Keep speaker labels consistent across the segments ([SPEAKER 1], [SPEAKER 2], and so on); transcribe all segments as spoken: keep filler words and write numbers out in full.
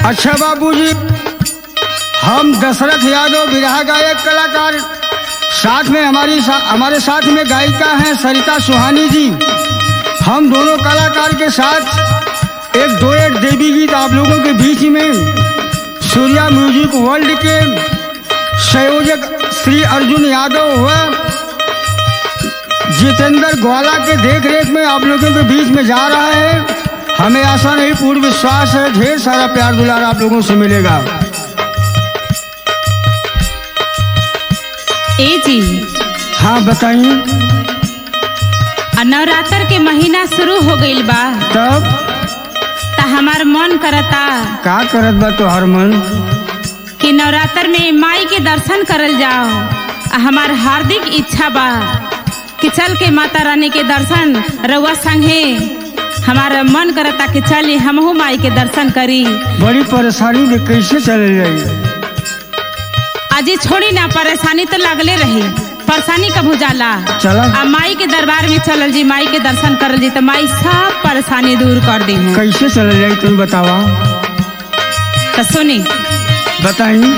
[SPEAKER 1] अच्छा बाबूजी, हम दशरथ यादव बिरहा गायक कलाकार, साथ में हमारी सा, हमारे साथ में गायिका हैं सरिता सुहानी जी। हम दोनों कलाकार के साथ एक दो एक देवी गीत आप लोगों के बीच में सूर्या म्यूजिक वर्ल्ड के संयोजक श्री अर्जुन यादव हुआ जितेंद्र ग्वाला के देख रेख में आप लोगों के बीच में जा रहा है। हमें आशा नहीं पूर्ण विश्वास है ढेर सारा प्यार दुलार आप लोगों से मिलेगा।
[SPEAKER 2] ए जी,
[SPEAKER 1] हाँ बताइए।
[SPEAKER 2] नवरात्र के महीना शुरू हो गईल बा,
[SPEAKER 1] तब
[SPEAKER 2] ता हमार मन करता
[SPEAKER 1] का करत बा तो हर मन
[SPEAKER 2] कि नवरात्र में माई के दर्शन करल जाओ। आ हमार हार्दिक इच्छा बा कि चल के माता रानी के दर्शन रउआ संगे। हमारा मन करता कि चल हमहू माई के दर्शन करी।
[SPEAKER 1] बड़ी परेशानी में कैसे चले जाई?
[SPEAKER 2] अजी छोड़ी ना, परेशानी तो लगले रही, परेशानी कब हो जाला।
[SPEAKER 1] चला
[SPEAKER 2] आ माई के दरबार में चलल जी, माई के दर्शन करल जी तो माई सब परेशानी दूर कर दी है।
[SPEAKER 1] कैसे चले जाई तुम बतावा?
[SPEAKER 2] तो सुनी
[SPEAKER 1] बताइए।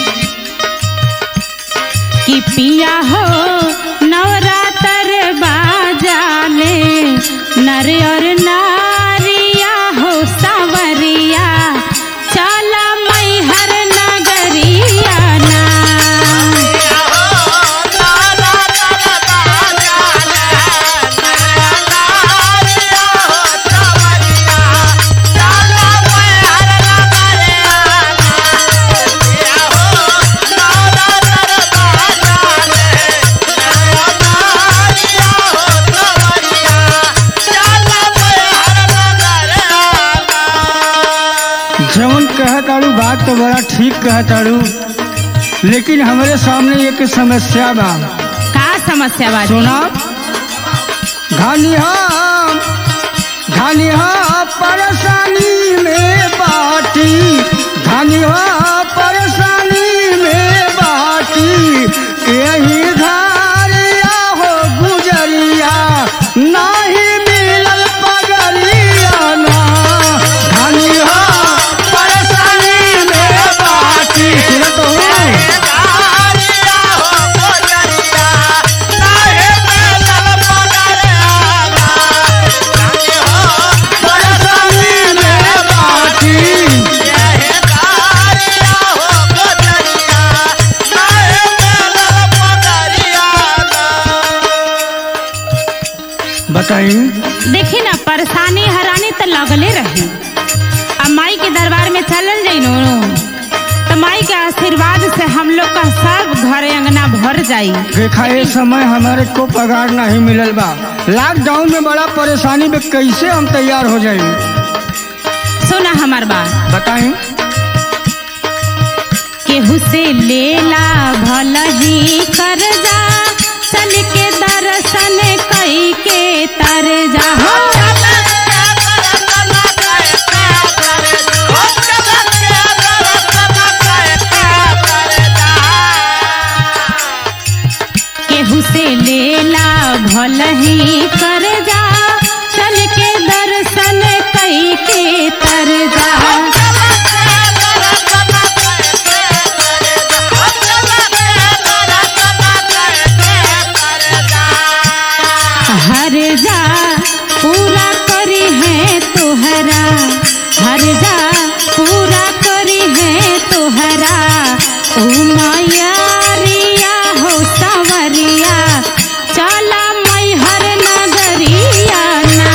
[SPEAKER 2] कि पिया हो नवरात्र बाजाले नर और नारिया हो सावरिया चला मैहर नगरिया ना।
[SPEAKER 1] जवन कहताड़ू बात तो बड़ा ठीक कहताड़ू, लेकिन हमारे सामने एक समस्या बा।
[SPEAKER 2] का समस्या बा?
[SPEAKER 1] सुना, घनिया घनिया परेशानी में बाटी, घनिया परेशानी में बाटी, यही घरिया हो गुजरिया नहीं मिलल पगरिया ना। घनिया परेशानी में बाटी, सुनत हो? बताइए।
[SPEAKER 2] देखी ना, परेशानी हरानी तो लगले रही। अब माई के दरबार में चलल जाई नो तो माई के आशीर्वाद से हम लोग का सब घर अंगना भर जाई।
[SPEAKER 1] देखा ये समय हमारे को पगार नहीं मिलल बा, लॉकडाउन में बड़ा परेशानी में कैसे हम तैयार हो जाए?
[SPEAKER 2] सुना हमार बात,
[SPEAKER 1] बताएं।
[SPEAKER 2] केहू से लेला भल ही कर जा, चल के दर्शन कई के तर जा। केहू से लेला भल ही कर जा, चल के दर्शन कई के तर जा। हर जा पूरा करी है तोहरा, हर जा पूरा करी है तोहरा, ओ मैया हो सावरिया चला मैहर नगरिया ना।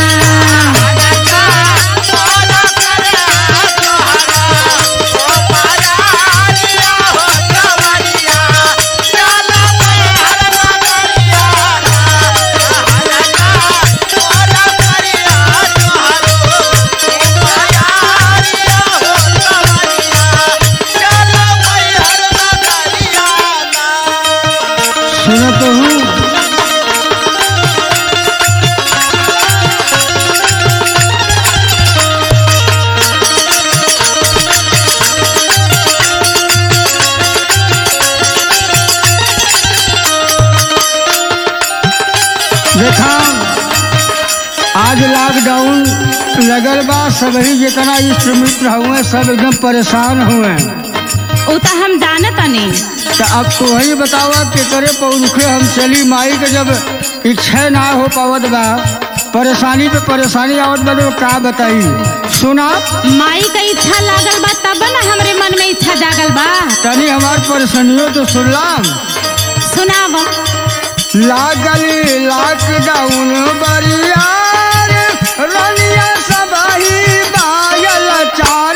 [SPEAKER 1] सुना तो हूँ। देखा आज लॉकडाउन लगल बा सभी जितना इष्ट मित्र हुए सब एकदम परेशान हुए।
[SPEAKER 2] उ तो हम जानत नहीं।
[SPEAKER 1] तो अब तो वही बतावा कि करे पौरुखे हम चली माई के जब इच्छा ना हो पावत बा, परेशानी पे परेशानी आवत बा, तो का बताई सुना।
[SPEAKER 2] माई का इच्छा लागल बा तब ना हमरे मन में इच्छा जागल बा।
[SPEAKER 1] तनी हमार परेशानियों तो सुनलाम।
[SPEAKER 2] सुनाव।
[SPEAKER 1] लागल लॉकडाउन बरियार रनिया सबही बायल चार।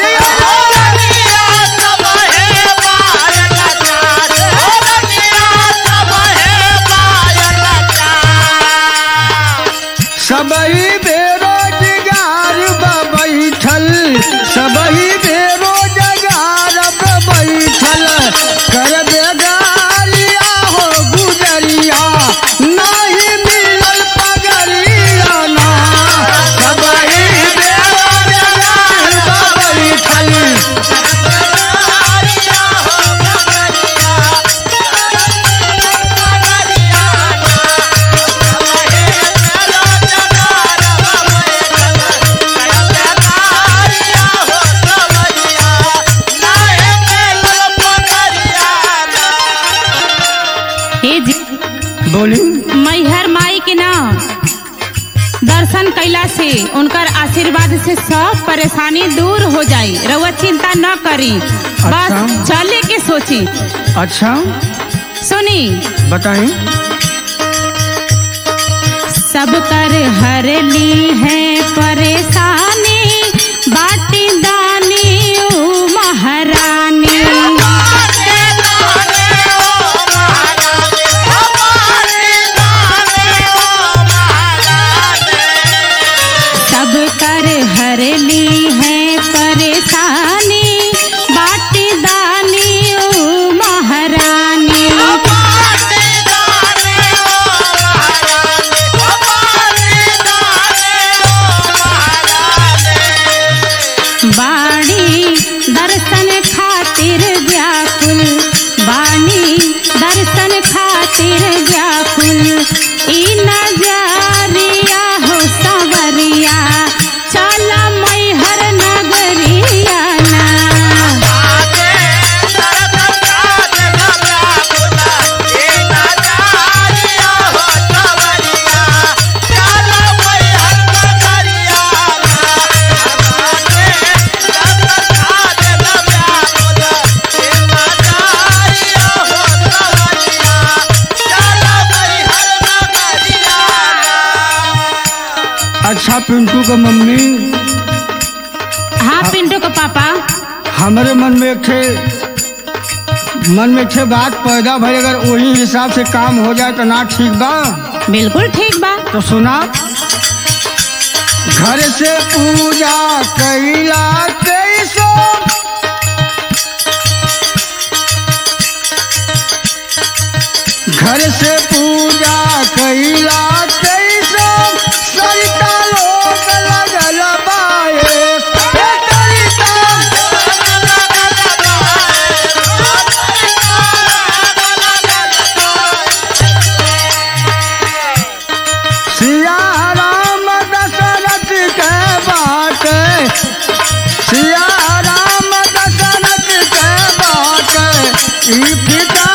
[SPEAKER 1] सबही बेरोजगार बैठल, सबही बेरोजगार बैठल, कर बेगारिया हो गुजरिया, नहीं मिलल पगरिया ना। सबही बेरोजगार बैठल। बोली
[SPEAKER 2] मैहर माई के नाम दर्शन कैला से उनकर आशीर्वाद से सब परेशानी दूर हो जाई। रउआ चिंता न करी, बस
[SPEAKER 1] अच्छा।
[SPEAKER 2] चले के सोची।
[SPEAKER 1] अच्छा
[SPEAKER 2] सुनी
[SPEAKER 1] बताई।
[SPEAKER 2] सब कर हर ली है परेशानी, बाटी दानी ऊ महारानी। सब कर हर ली है परेशानी, बाटी दानी ऊ महारानी। बाणी दर्शन खातिर व्याकुल, बाणी दर्शन खातिर व्याकुल, ई नजरिया हो सवरिया, चला मैहर नगरिया ना।
[SPEAKER 1] अच्छा पिंटू का मम्मी।
[SPEAKER 2] हाँ पिंटू का पापा।
[SPEAKER 1] हमारे मन में एक मन में एक बात पैदा भई, अगर वही हिसाब से काम हो जाए तो ना ठीक बा।
[SPEAKER 2] बिल्कुल ठीक बा।
[SPEAKER 1] तो सुना। घर से पूजा कैला कैसो, घर से पूजा कैला कैसो, सरिता लोग लगल बाए। सिया राम दशरथ के बात, सिया राम दशरथ के बात, ई पिता